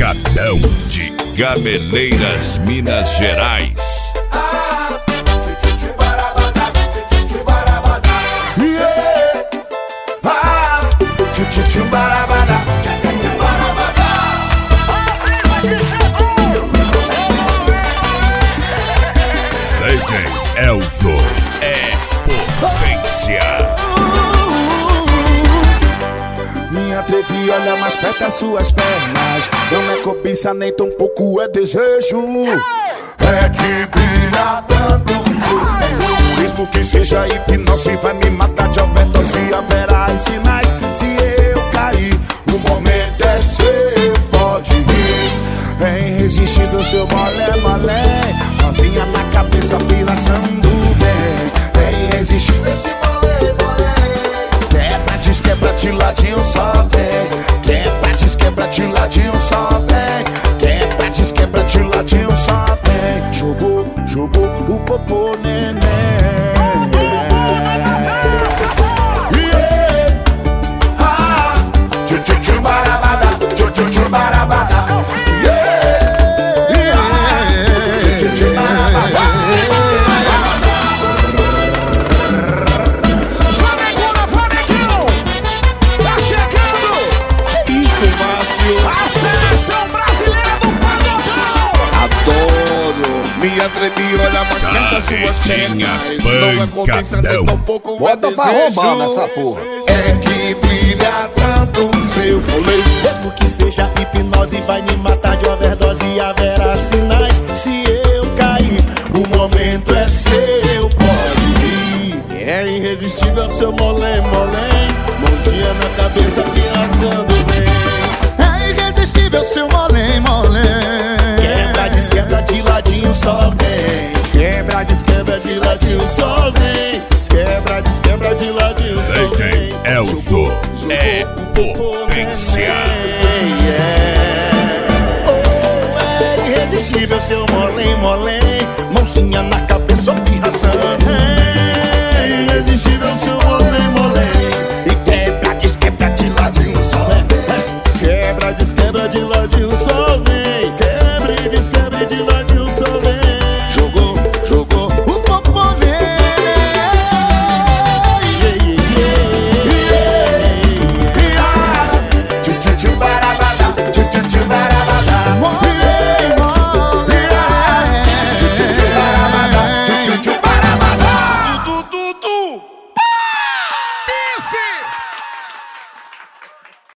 Pancadão de Gameleiras, Minas Gerais. DJ Elzo é potência. Me atrevi a olhar mais perto as suas pernas. Não é cobiça nem tampouco é desejo. É que brilha tanto o mesmo que seja hipnose vai me matar de overdose. Haverá sinais se eu cair. O momento é seu, pode vir. É irresistível seu molé, molé. Mãozinha na cabeça, piração do bem. É irresistível esse molé, molé. Quebra, desquebra de ladinho, só vem. Quebra, desquebra de ladinho, só vem. Quebra, desquebra de ladinho, só vem. Jogou, jogou o popô, neném. Me atrevi a olhar mais perto as suas pernas. Não é confiança nem tampouco é bota pra roubar nessa desejo. porra. É que brilha tanto o seu rolê. Mesmo que seja hipnose vai me matar de overdose. Haverá sinais se eu cair. O momento é seu, pode vir. É irresistível seu molém, molém. Mãozinha na cabeça, pensando bem. É irresistível seu molém, molém. Quebra, desquebra de ladinho, só vem. Quebra, desquebra de ladinho, só vem. Quebra, desquebra de ladinho, só DJ vem. Elzo é potência. Oh, é irresistível seu molém, molém. Mãozinha na cabeça,